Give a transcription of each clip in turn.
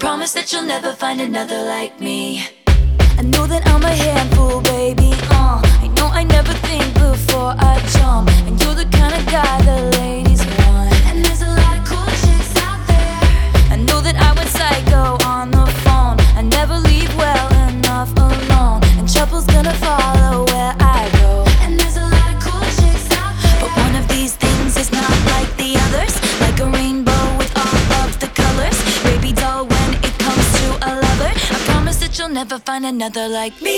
promise that you'll never find another like me. I know that I'm a handful, baby, I know I never think before I jump, and you're the kind of guy the ladies want. And there's a lot of cool chicks out there. I know that I went psycho on the phone. I never leave well enough alone, and trouble's gonna follow where I go. And there's a lot of cool chicks out there. But one of these things is not like the others, like a rainbow with all of the colors. Baby doll, when it comes to a lover, I promise that you'll never find another like me.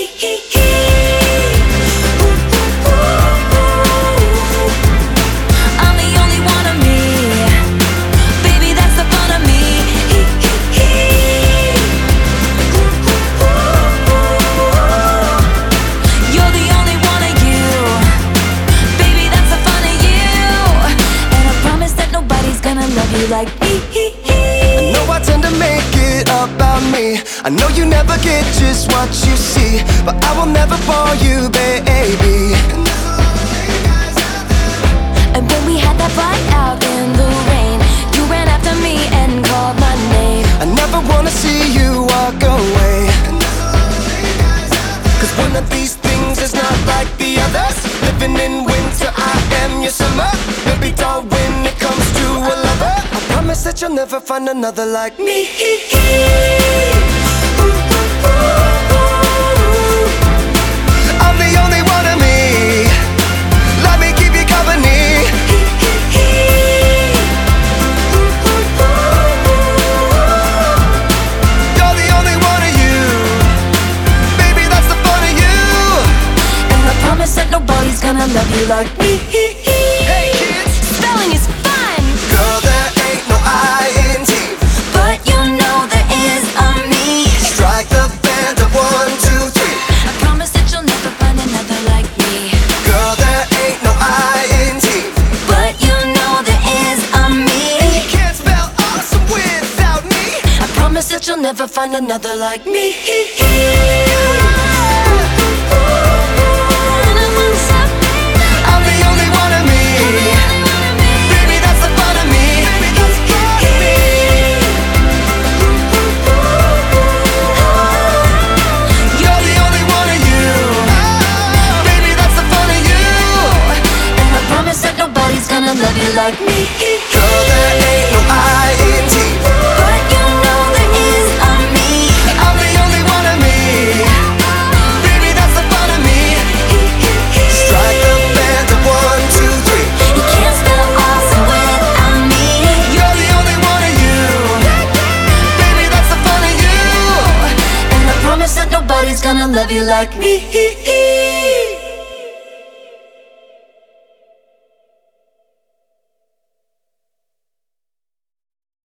I'm the only one of me, baby, that's the fun of me. You're the only one of you, baby, that's the fun of you. And I promise that nobody's gonna love you like me. I know I tend to make it about me. I know you never get just what you see, but I will never bore you, baby. And when we had that fight out in the rain, you ran after me and called my name. I never wanna see you walk away, 'cause one of these things is not like the others. Living in winter, I am your summer. Baby doll, when it comes to a lover, I promise that you'll never find another like me. I'm the only one of me, let me keep you company. You're the only one of you, baby, that's the fun of you. And I promise that nobody's gonna love you like me. Hey kids, Spelling is fun, girl, there ain't no I-N-T, but you know there is a me. strike the band of 1, 2, 3. I promise that you'll never find another like me. Girl, there ain't no I-N-T, But you know there is a me. you can't spell awesome without me. I promise that you'll never find another like me. I'm the only one of me, baby, that's the fun of me. You're the only one of you, baby, that's the fun of you. And I promise that nobody's gonna love you like me. Girl, there ain't no I-N-T, But you know there is a me. I'm the only one of me, baby, that's the fun of me. Strike the band of 1, 2, 3. You can't spell awesome without me. You're the only one of you, baby, that's the fun of you. And I promise that nobody's gonna love you like me.